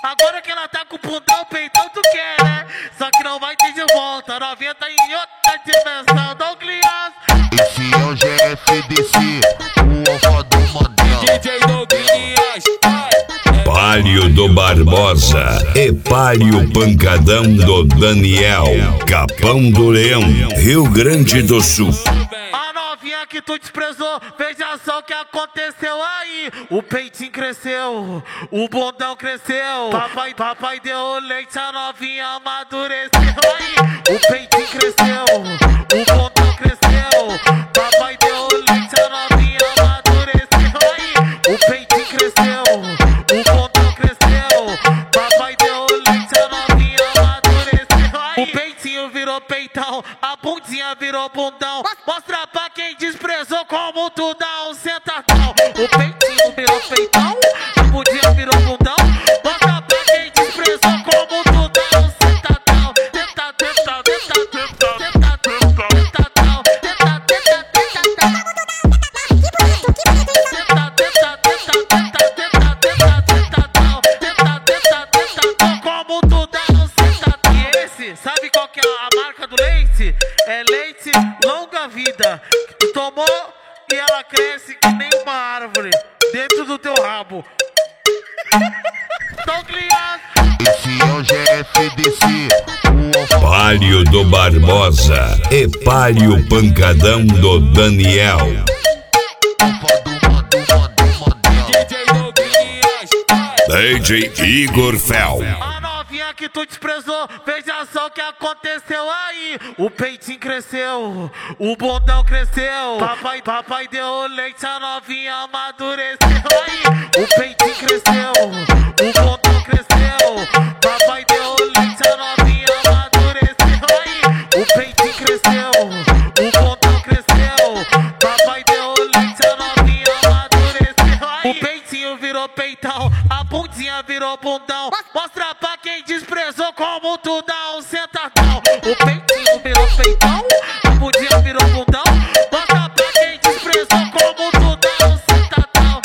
Agora que ela tá com o bundão, peitão, tu quer, né? Só que não vai ter de volta. Novinha tá em outra dimensão. Dom Clias. Esse é o GFDC, o ovo do Mandel. DJ Douglas, Pálio do Barbosa e Pálio Pancadão do Daniel, Capão do Leão, Rio Grande do Sul. A novinha que tu desprezou, veja só o que aconteceu aí. O peitinho cresceu, o bundão cresceu. Papai deu leite, a novinha amadureceu aí. O peitinho cresceu, o bundão cresceu. Papai deu leite, a novinha amadureceu aí. O peitinho cresceu, o bundão cresceu. Papai deu leite, a novinha amadureceu aí. O peitinho virou peitão, a bundinha virou bundão. Mostra pra quem desprezou como tu dá um sentadão. O peitinho virou peitão, a bundinha virou bundão. Mostra pra quem desprezou como tu dá um sentadão. Como tu dá um sentadão. E esse, sabe qual que é a marca do leite? É leite longa vida. Tu tomou e ela cresce que nem uma árvore dentro do teu rabo. Dom Clias. Esse é o GFDC, o ovo Pálio do Barbosa e Pálio Pancadão do Daniel. do Mandel. DJ Douglas, DJ Igor Fel. A novinha que tu desprezou, veja só o que aconteceu aí. O peitinho cresceu, o bundão cresceu. Papai deu leite, a novinha amadureceu aí. O peitinho cresceu, o bundão cresceu. Papai deu leite, a novinha amadureceu aí. O peitinho cresceu, o bundão cresceu. Papai deu leite, a novinha amadureceu aí. O peitinho virou peitão, a bundinha virou bundão. Mostra pra quem desprezou como tu dá um sentadão. O peitinho virou peitão, a bundinha virou bundão. Mostra pra quem desprezou como tu dá um sentadão.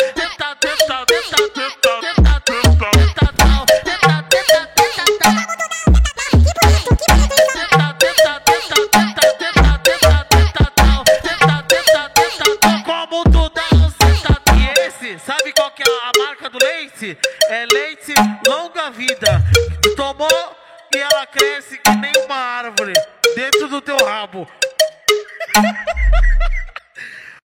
Como tu dá um sentadão. E esse, sabe qual que é a marca do leite? É leite longa vida. Tu tomou e ela cresce que nem uma árvore dentro do teu rabo.